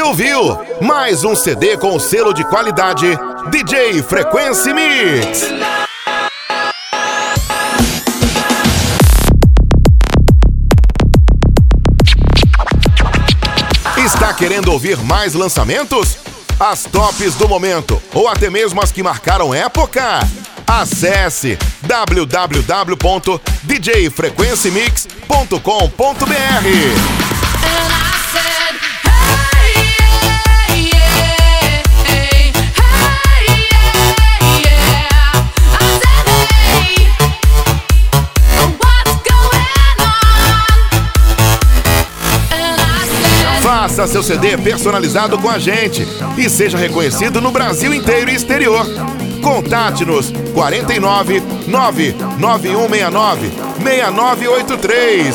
ouviu mais um CD com o selo de qualidade DJ Frequency Mix. Está querendo ouvir mais lançamentos? As tops do momento ou até mesmo as que marcaram época? Acesse www.djfrequencymix.com.br. Faça seu CD personalizado com a gente e seja reconhecido no Brasil inteiro e exterior. Contate-nos 49 99169 6983.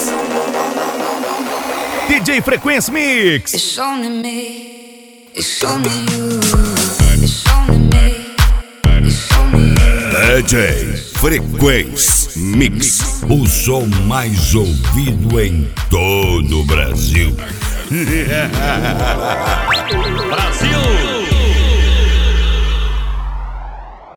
DJ Frequency Mix. It's only me. It's only you. It's only me. It's only you. DJ Frequency Mix, o som mais ouvido em todo o Brasil. Brasil!